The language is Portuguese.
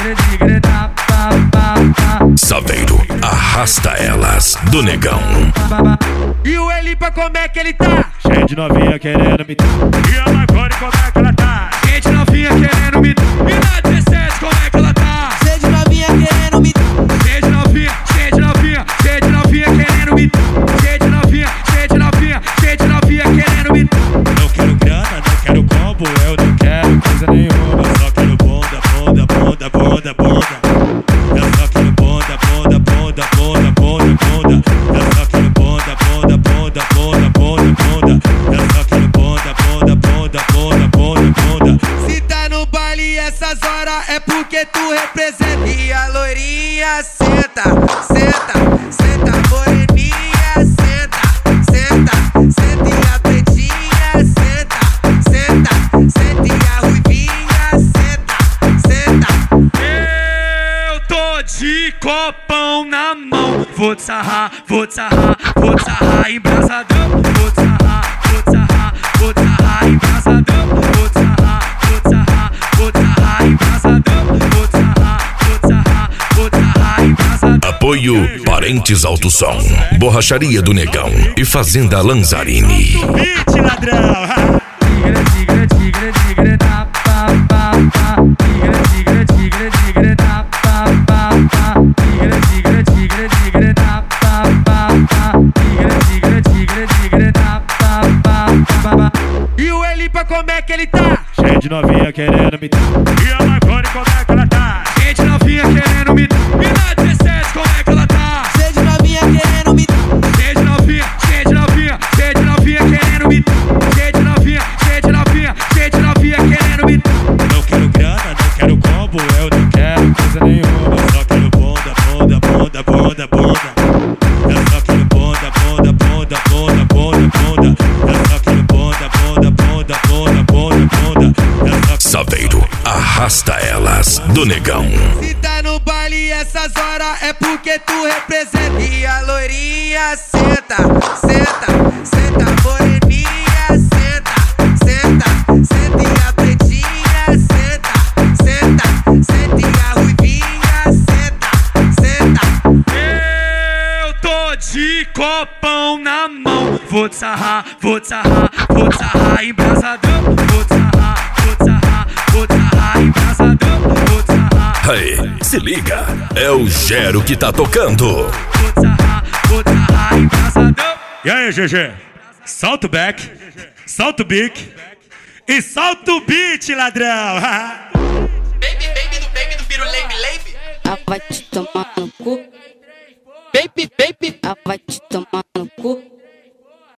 Saveiro, arrasta elas do negão. E o Elipa, como é que ele tá? Cheio de novinha querendo me... E a Marconi, como é que ela tá? Cheio de novinha querendo me... E na 17, como é que ela tá? Cheio de novinha querendo me... Cheio de novinha, cheio de novinha, cheio de novinha querendo me... Cheio de novinha, cheio de novinha, cheio de novinha querendo me... Não quero grana, não quero combo, eu não quero coisa nenhuma. Eu só quero bonda, bonda, bonda, bonda, bonda. Eu só quero bonda, bonda, bonda, bonda, bonda, bonda. Eu só quero bonda, bonda, bonda, bonda, bonda, bonda. Eu só quero bonda, bonda, bonda, bonda, bonda, bonda. Se tá no baile essas horas é porque tu representa. E a loirinha senta, senta, senta, moreninha senta, senta, senta. E a pretinha senta, senta, senta. E a ruivinha senta, senta. Eu tô de copão na mão. Vou te sarrar, vou te sarrar, vou te sarrar embrasadão. Vou te sarrar, vou te sarrar, vou te sarrar embrasadão. Vou te sarrar, vou te sarrar, vou te sarrar embrasadão. Vou te sarrar, vou te sarrar, vou te sarrar embrasadão. Apoio Parentes Alto Som, Borracharia do Negão e Fazenda Lanzarini. Beat, ladrão! Tigre, tigre, tigre, tá, pá, pá, pá. Tigre, tigre, tigre, tá, pá, pá, pá. Tigre, tigre, tigre, tá, pá, pá, pá. Tigre, tigre, tigre, tá, pá, pá, pá. E o Elipa, como é que ele tá? Cheio de novinha querendo me... E a Marconi, como é que ela tá? Cheio de novinha querendo me... E na 17, como é que ela tá? Cheio de novinha querendo me... Cheio de novinha, cheio de novinha, cheio de novinha querendo me... Cheio de novinha, cheio de novinha, cheio de novinha querendo me... Não quero grana, não quero combo, eu não quero coisa nenhuma. Eu só quero bonda, bonda, bonda, bonda, bonda. Eu só quero bonda, bonda, bonda, bonda, bonda, bonda. Eu só quero bonda, bonda, bonda, bonda, bonda, bonda. Eu só... Saveiro, arrasta elas do negão. Se tá no baile essas horas é porque tu representa. E a loirinha senta, senta, senta, moreninha senta, senta, senta. E a pretinha senta, senta, senta. E a ruivinha senta, senta. Eu tô de copão na mão. Vou te sarrar, vou te sarrar, vou te sarrar embrasadão. Vou te sarrar, vou te sarrar, vou te sarrar embrasadão. Vou te sarrar, Hey, se liga, é o Gero que tá tocando. vou te sarrar, vou te sarrar embrasadão. E aí, GG? Solta o back, solta o bique e solta o beat, ladrão! Baby, baby do Piro Lambe Lambe. Vai te tomar no cu. Baby, baby, vai te tomar